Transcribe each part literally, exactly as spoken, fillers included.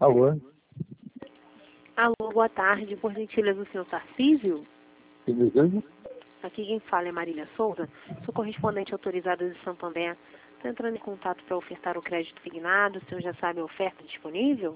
Alô? Alô, boa tarde. Por gentileza, o senhor Tarcísio? Que desejo? Aqui quem fala é Marília Souza. Sou correspondente autorizada de Santander. Estou entrando em contato para ofertar o crédito signado. O senhor já sabe a oferta disponível?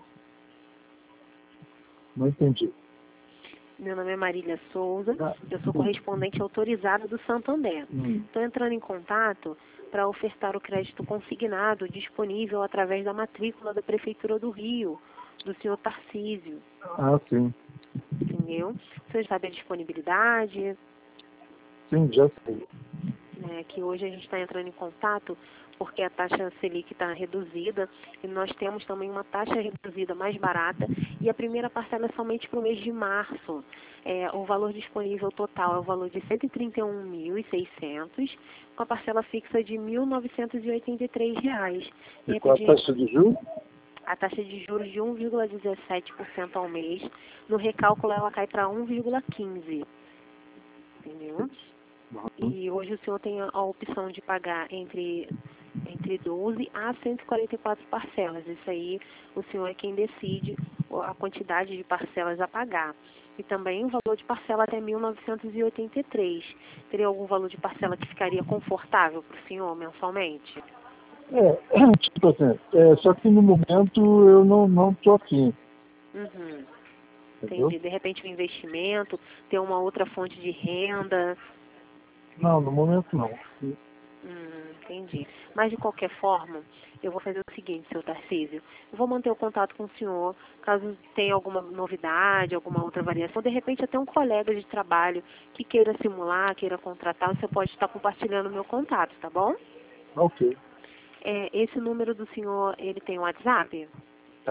Não entendi. Meu nome é Marília Souza. Ah, Eu sou correspondente autorizada do Santander. Hum. Estou entrando em contato para ofertar o crédito consignado disponível através da matrícula da Prefeitura do Rio, do senhor Tarcísio. Ah, sim. Entendeu? O senhor sabe a disponibilidade? Sim, já sei. Né, que hoje a gente está entrando em contato porque a taxa Selic está reduzida e nós temos também uma taxa reduzida mais barata e a primeira parcela é somente para o mês de março. É, o valor disponível total é o valor de cento e trinta e um mil e seiscentos com a parcela fixa de mil novecentos e oitenta e três reais. De E qual a repente, taxa de juros? a taxa de juros de um vírgula dezessete por cento ao mês. No recálculo ela cai para um vírgula quinze por cento. Entendeu? E hoje o senhor tem a, a opção de pagar entre, entre doze a cento e quarenta e quatro parcelas. Isso aí o senhor é quem decide a quantidade de parcelas a pagar. E também o valor de parcela até mil novecentos e oitenta e três. Teria algum valor de parcela que ficaria confortável para o senhor mensalmente? É, tipo assim, é, só que no momento eu não não tô afim, Uhum. entendeu? Entendi. De repente um investimento, ter uma outra fonte de renda. Não, no momento não. Hum, entendi. Mas, de qualquer forma, eu vou fazer o seguinte, seu Tarcísio. Eu vou manter o contato com o senhor, caso tenha alguma novidade, alguma outra variação, de repente até um colega de trabalho que queira simular, queira contratar, você pode estar compartilhando o meu contato, tá bom? Ok. É, esse número do senhor, ele tem WhatsApp? Tá.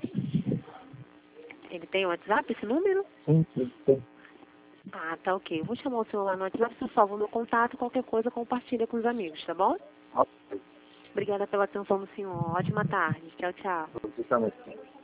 Ele tem WhatsApp, esse número? Sim, sim, sim. Ah, tá ok. Eu vou chamar o senhor lá no WhatsApp, você salva o meu contato, qualquer coisa compartilha com os amigos, tá bom? Ok. Obrigada pela atenção do senhor. Ótima tarde. Tchau, tchau. Você também.